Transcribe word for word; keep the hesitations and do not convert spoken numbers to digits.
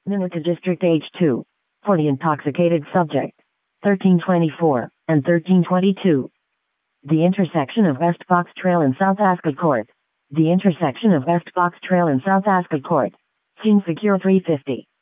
Minata District H two. For the intoxicated subject. thirteen twenty-four and thirteen twenty-two. The intersection of West Fox Trail and South Ascot Court. The intersection of West Fox Trail and South Ascot Court. Scene secure three fifty.